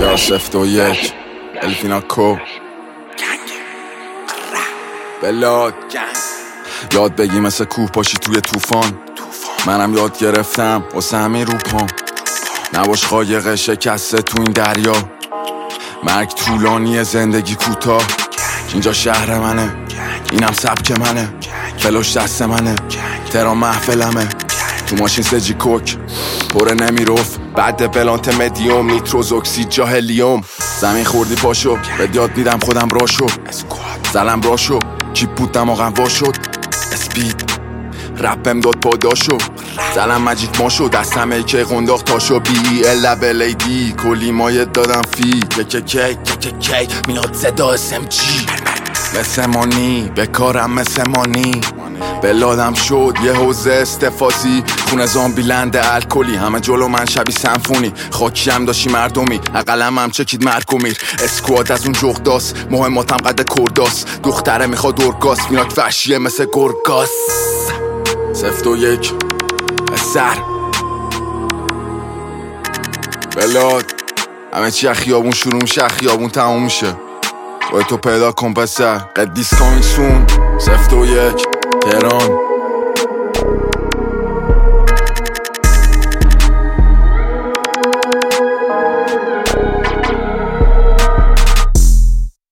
یا 0-1 الفیناکو بلاد یاد بگی مثل کوه پاشی توی طوفان. منم یاد گرفتم واسه همین رو پام. نباش قایق شکسته تو این دریا. مرگ طولانیه زندگی کوتاه. اینجا شهر منه، اینم سبک منه، فلوش دست منه، ترا محفلمه. تو ماشین سجی کوک پره نمیروف، بعد بلانت مدیوم نیتروز اکسید جا هلیوم. زمین خوردی پاشو بد یاد میدم خودم راشو. زلم راشو چیپ بود دماغم وا شد. اسپید رپم داد پاداشو. زلم مجید ما شد دستم ای که قنداق تاشو. بی لبل ای دی کلی مایت دادم فی کی میاد صدا SMG مثل مانی بکارم مثل مانی. بلادم شد یه حوزه استفاسی، خونه زامبی لند الکلی، همه جلو من شبی سمفونی. خاکی هم داشی مردمی اقلم هم چکید مرگ و میر. اسکواد از اون جغداست مهماتم قد کرداست. دختره میخواد دورگاست میاد وحشیه مثل گرگاس. 0-1 سر بلاد همه چی خیابون شروع میشه خیابون تموم میشه. باید تو پیدا کن پسر قدیس کامینگ سون. 0-1 تهران.